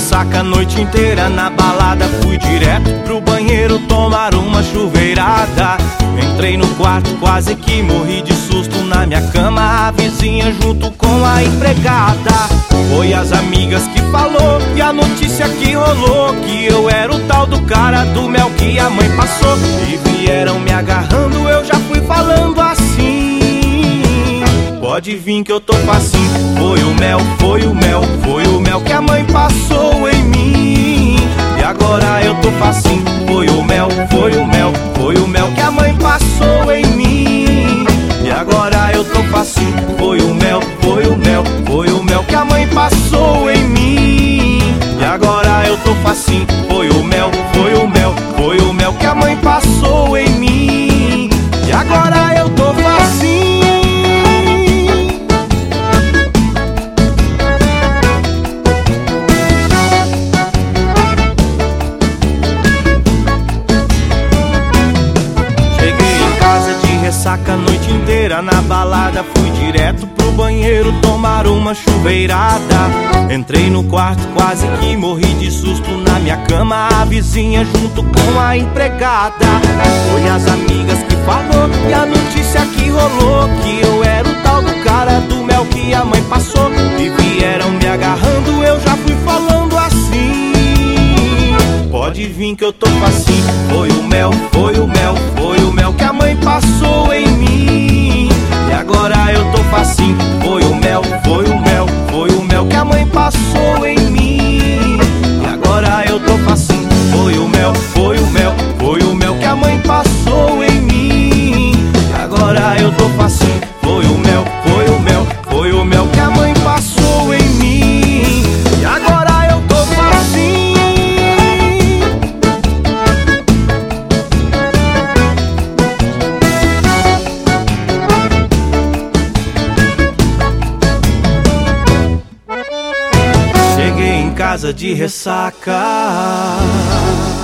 ressaca a noite inteira na balada. Fui direto pro banheiro tomar uma chuveirada. Entrei no quarto, quase que morri de susto. Na minha cama a vizinha junto com a empregada. Foi as amigas que falou e a notícia que rolou, que eu era o tal do cara do mel que a mãe passou. E vieram me agarrando, eu já fui falando assim: pode vir que eu tô facinho. Foi o mel, foi o mel, foi o mel que a mãe passou em mim. E agora eu tô facinho. Foi o mel, foi o mel, foi o mel que a mãe passou em mim. E agora eu tô facinho. Foi o mel, foi o mel, foi o mel que a mãe passou em mim. E agora eu tô facinho. Foi o mel, foi o mel, foi o mel que a mãe passou em mim. E agora eu tô facinho. Ressaca a noite inteira na balada. Fui direto pro banheiro tomar uma chuveirada. Entrei no quarto, quase que morri de susto. Na minha cama a vizinha junto com a empregada. Foi as amigas que falou e a notícia que rolou, que eu era o tal do cara do mel que a mãe passou. E vieram me agarrando, eu já fui falando assim: pode vir que eu tô facinho. Foi o mel, foi o mel, foi o mel que a mãe passou em mim. E agora eu tô facinho. Foi o mel, foi o mel, foi o mel que a mãe passou em mim. E agora eu tô facinho. Foi o mel, foi o mel, foi o mel que a mãe passou em mim. E agora eu tô facinho. Foi o mel, foi o mel, foi o mel que a mãe passou em mim. E agora eu tô facinho. Cheguei em casa de ressaca.